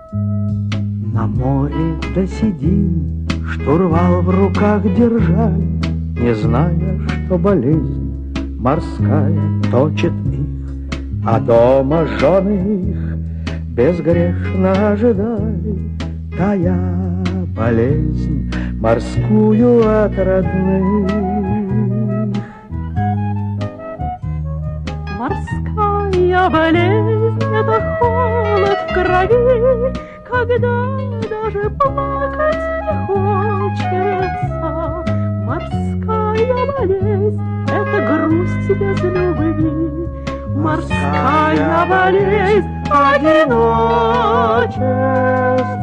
На море досидим, штурвал в руках держали, не зная, что болезнь морская точит их, а дома жены их безгрешно ожидали, тая болезнь морскую от родных. Морская болезнь — это холод в крови, когда даже плакать не хочется. Морская болезнь — это грусть без любви. Морская болезнь — одиночество.